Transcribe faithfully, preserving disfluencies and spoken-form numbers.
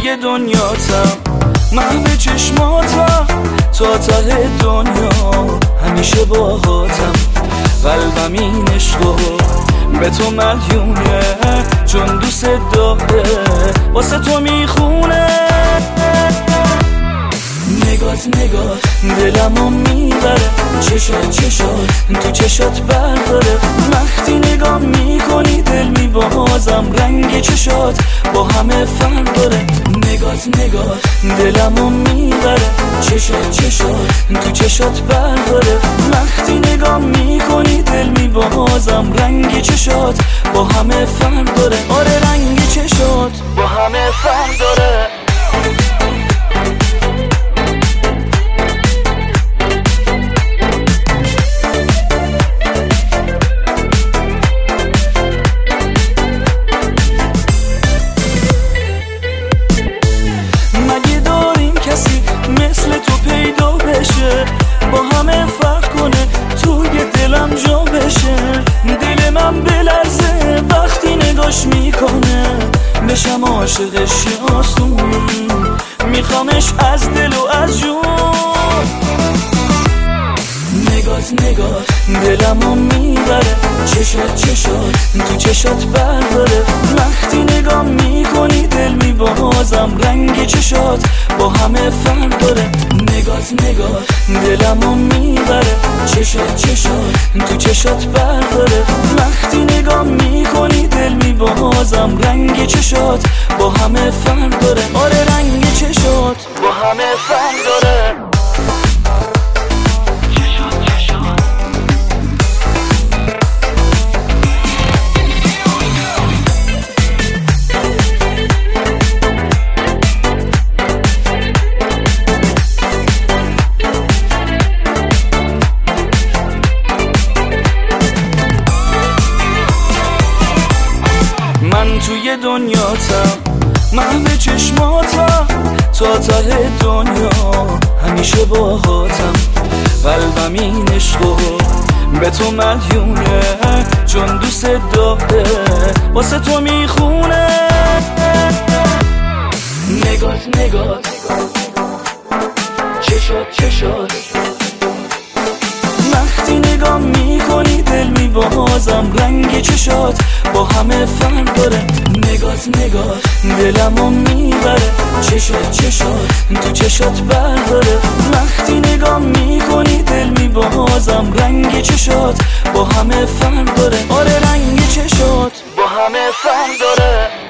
توی دنیاتم، محو چشماتم، تا ته دنیا همیشه باهاتم. قلبم این عشقو به تو مدیونه، چون دوست داره واسه تو میخونه. نگات نگات دلمو میبره، چشات چشات تو چشات برداره. وقتی نگاه میکنی دل میبازم، رنگ چشات با همه فرق داره. نگات نگات دلمو میبره، چشات چشات تو چشات برداره. وقتی نگاه میکنی دل میبازم، رنگ چشات با همه فرق داره. آره رنگ چشات با همه فرق داره. مثل تو پیدا بشه، با همه فرق کنه، توی دلم جا بشه. دل من بلرزه وقتی نگاش میکنه، بشم عاشقش آسون. میخوامش از دل و از جون. نگات نگات دلمو میبره، چشات چشات تو چشات برداره. وقتی نگاه میکنی دل میبازم، رنگ چشات با همه فرق داره. نگات نگات دلمو میبره، چشات چشات تو چشات برداره. وقتی نگاه میکنی دل میبازم، رنگ چشات با همه فرق داره. آره رنگ چشات با همه فرق داره. من توی دنیاتم، محو چشماتم، تا ته دنیا همیشه باهاتم. قلبم این عشقو به تو مدیونه، چون دوست داره واسه تو میخونه. نگات نگات چشات چشات وقتی نگاه میکنی دل میبازم، رنگ چشات با همه فرق داره. نگات نگات دلمو میبره، چشات چشات تو چشات برداره. وقتی نگاه میکنی دل میبازم، رنگ چشات با همه فرق داره. آره رنگ چشات با همه فرق داره.